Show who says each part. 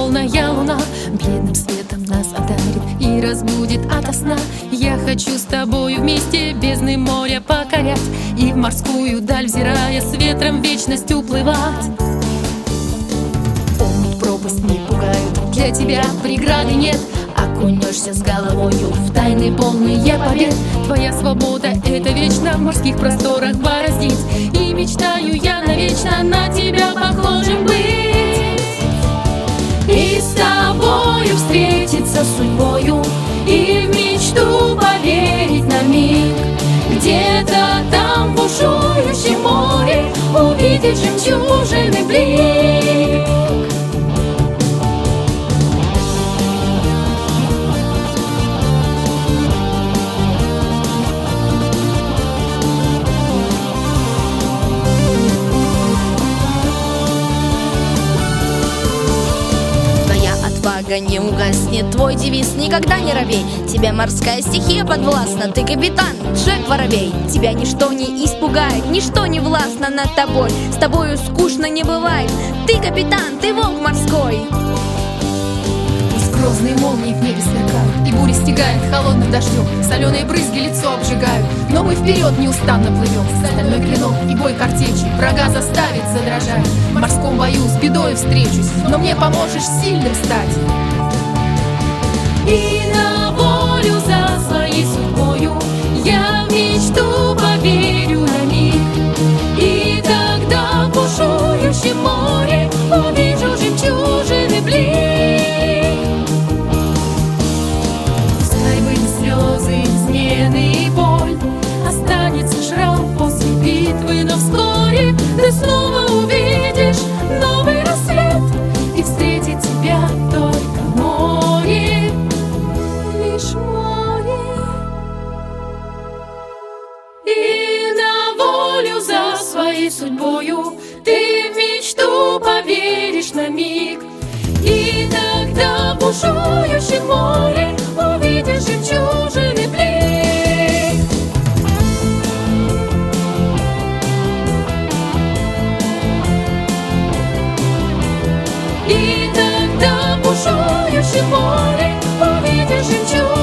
Speaker 1: полная луна бледным светом нас одарит и разбудит ото сна. Я хочу с тобою вместе бездны моря покорять и в морскую даль, взирая, с ветром в вечность уплывать. Омут, пропасть не пугают, для тебя преграды нет. Окунешься с головою в тайны полные побед. Твоя свобода — это вечно в морских просторах бороздить. И мечтаю я навечно на тебя похожим быть. И с тобою встретиться с судьбою, и в мечту поверить на миг. Где-то там в бушующем море увидеть жемчужины блик.
Speaker 2: Не угаснет твой девиз, никогда не робей. Тебе морская стихия подвластна, ты капитан Джек Воробей. Тебя ничто не испугает, ничто не властно над тобой. С тобою скучно не бывает, ты капитан, ты волк морской.
Speaker 1: Пусть грозные молнии в небе сверкают, и буря стягает холодным дождем, соленые брызги лицо обжигают, но мы вперед неустанно плывем. Стальной клинок и бой картечи врага заставит задрожать. В морском бою с бедой встречусь, но мне поможешь сильным стать. И на волю за своей судьбою я в мечту поверю на миг. И тогда в бушующем море увижу жемчужины блик. Пускай были слезы, измены и боль, останется шрам после битвы, но вскоре ты снова увидишь новый рассвет, и встретит тебя только море, лишь море. И на волю за своей судьбою ты в мечту поверишь на миг. И тогда в бушующем море увидишь жемчужины блик. И тогда в бушующем море увидишь жемчужины.